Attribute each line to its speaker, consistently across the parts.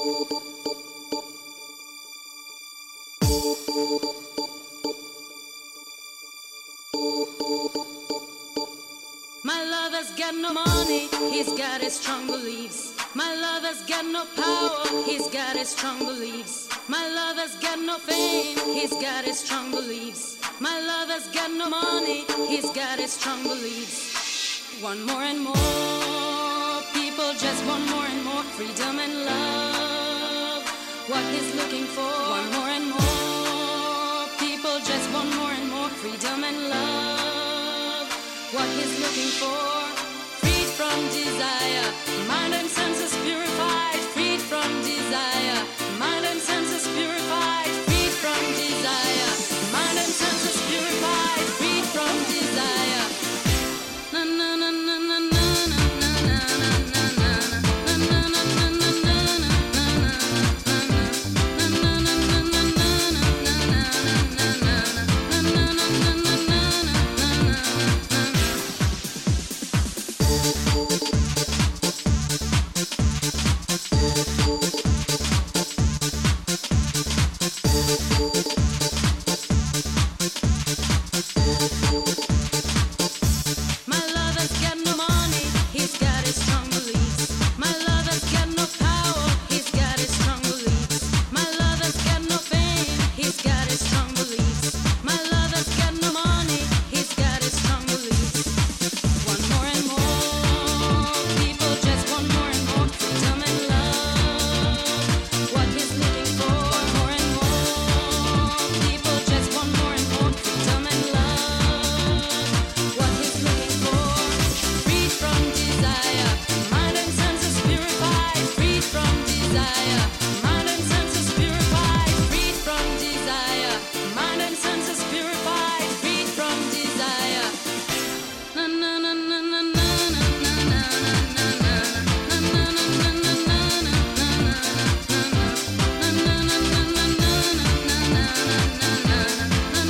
Speaker 1: My lover's got no money, he's got his strong beliefs. My lover's got no power, he's got his strong beliefs. My lover's got no fame, he's got his strong beliefs. My lover's got no money, he's got his strong beliefs. Want more and more, people just want more and more freedom and love. What he's looking for, want more and more, people just want more and more freedom and love. What he's looking for, freed from desire, mind and senses purified, freed from desire, mind and senses purified, freed from desire, mind and senses purified, freed from desire. Na na na na na na na na na na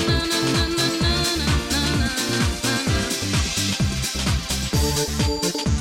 Speaker 2: Thank you.